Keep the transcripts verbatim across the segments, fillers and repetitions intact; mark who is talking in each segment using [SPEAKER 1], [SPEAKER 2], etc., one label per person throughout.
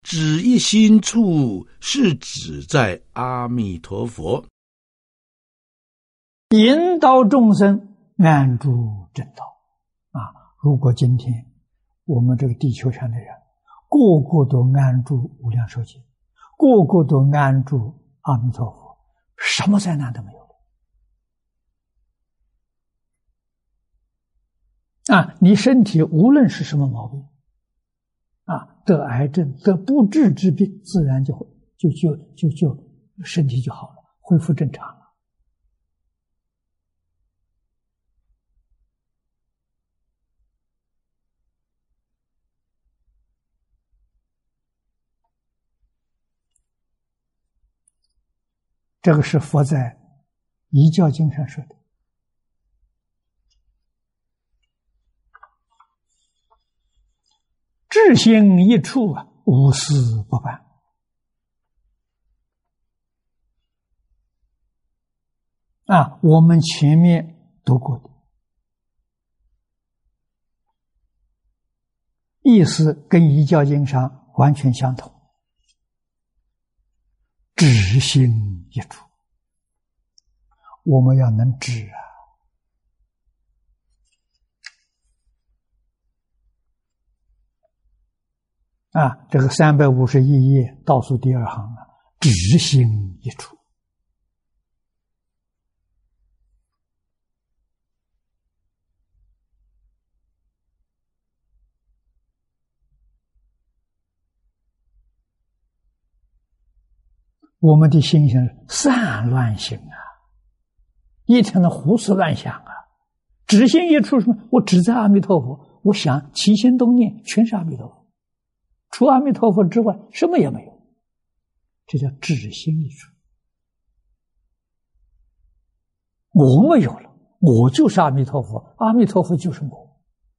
[SPEAKER 1] 指一心处，是指在阿弥陀佛，
[SPEAKER 2] 引导众生安住正道。啊，如果今天我们这个地球上的人个个都安住无量寿经，个个都安住阿弥陀佛，什么灾难都没有了。啊，你身体无论是什么毛病，啊，得癌症、得不治之病，自然就就就就就身体就好了，恢复正常了。这个是佛在《遗教经》上说的。至心一处啊，无事不办。啊，我们前面读过的，意思跟《遗教经》上完全相同。至心一处，我们要能知啊！啊，这个三百五十一页倒数第二行啊，至心一处。我们的心性散乱心啊，一天的胡思乱想啊，只心一处什么？我只在阿弥陀佛，我想起心动念全是阿弥陀佛，除阿弥陀佛之外什么也没有，这叫至心一处。我没有了，我就是阿弥陀佛，阿弥陀佛就是我。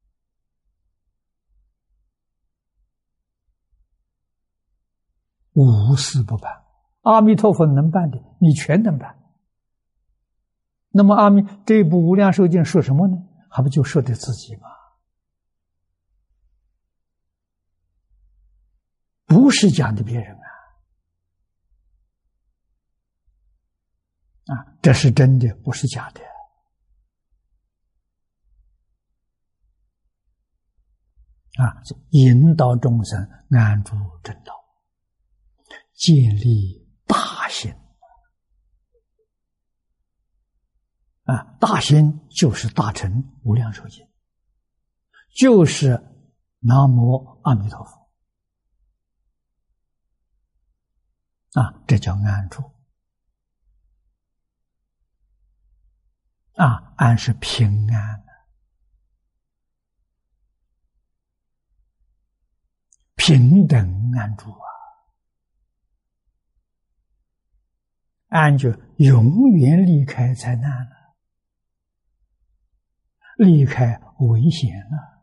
[SPEAKER 2] 无事不办。阿弥陀佛能办的，你全能办。那么阿弥这一部无量寿经说什么呢？还不就说的自己吗？不是讲的别人啊！啊，这是真的，不是假的。啊，引导众生安住正道，建立大心啊，大心就是大乘无量寿经，就是南无阿弥陀佛啊，这叫安住啊，安是平安，平等安住啊。安就永远离开灾难了，离开危险了。